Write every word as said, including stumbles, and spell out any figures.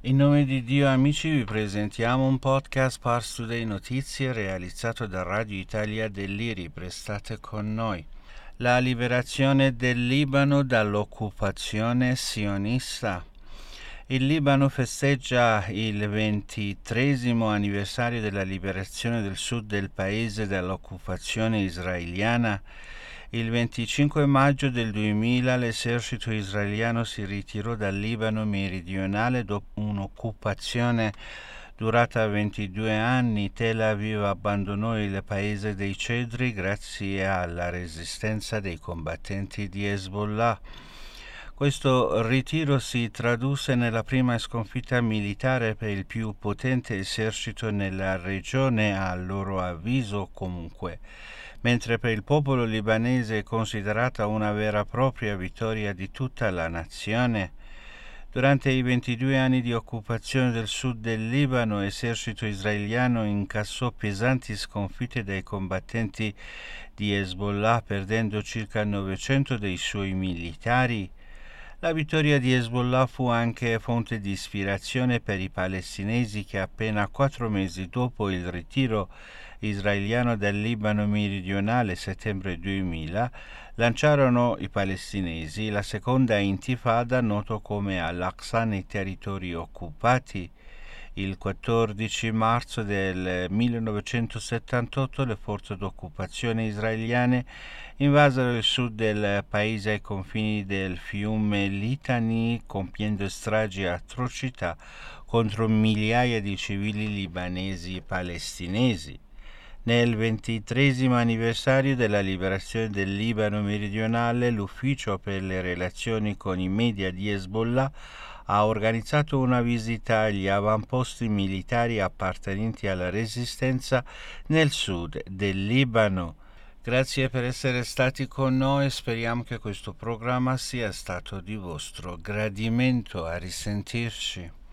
In nome di Dio, amici, vi presentiamo un podcast Pars Today Notizie realizzato da Radio Italia dell'I R I. Restate con noi. La liberazione del Libano dall'occupazione sionista. Il Libano festeggia il ventitreesimo anniversario della liberazione del sud del paese dall'occupazione israeliana. Il venticinque maggio del duemila l'esercito israeliano si ritirò dal Libano meridionale dopo un'occupazione durata ventidue anni. Tel Aviv abbandonò il paese dei cedri grazie alla resistenza dei combattenti di Hezbollah. Questo ritiro si tradusse nella prima sconfitta militare per il più potente esercito nella regione, a loro avviso comunque, mentre per il popolo libanese è considerata una vera e propria vittoria di tutta la nazione. Durante i ventidue anni di occupazione del sud del Libano, l'esercito israeliano incassò pesanti sconfitte dai combattenti di Hezbollah, perdendo circa novecento dei suoi militari. La vittoria di Hezbollah fu anche fonte di ispirazione per i palestinesi che appena quattro mesi dopo il ritiro israeliano dal Libano meridionale, settembre duemila, lanciarono i palestinesi la seconda intifada, noto come Al-Aqsa, nei territori occupati. Il quattordici marzo del millenovecentosettantotto le forze d'occupazione israeliane invasero il sud del paese ai confini del fiume Litani, compiendo stragi e atrocità contro migliaia di civili libanesi e palestinesi. Nel ventitreesimo anniversario della liberazione del Libano meridionale, l'Ufficio per le relazioni con i media di Hezbollah ha organizzato una visita agli avamposti militari appartenenti alla resistenza nel sud del Libano. Grazie per essere stati con noi, speriamo che questo programma sia stato di vostro gradimento. A risentirci.